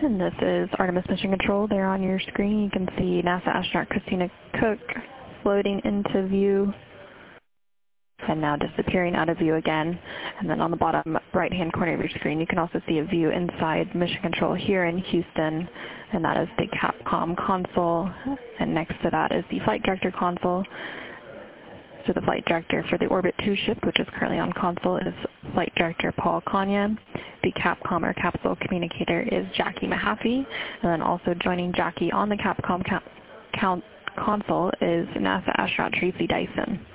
And this is Artemis Mission Control. There on your screen you can see NASA astronaut Christina Koch floating into view and now disappearing out of view again. And then on the bottom right-hand corner of your screen you can also see a view inside Mission Control here in Houston, and that is the Capcom console. And next to that is the flight director console. So the flight director for the Orbit 2 ship, which is currently on console, is Flight Director Paul Kanya. The Capcom or capsule communicator is Jackie Mahaffey. And then also joining Jackie on the Capcom console is NASA astronaut Tracy Dyson.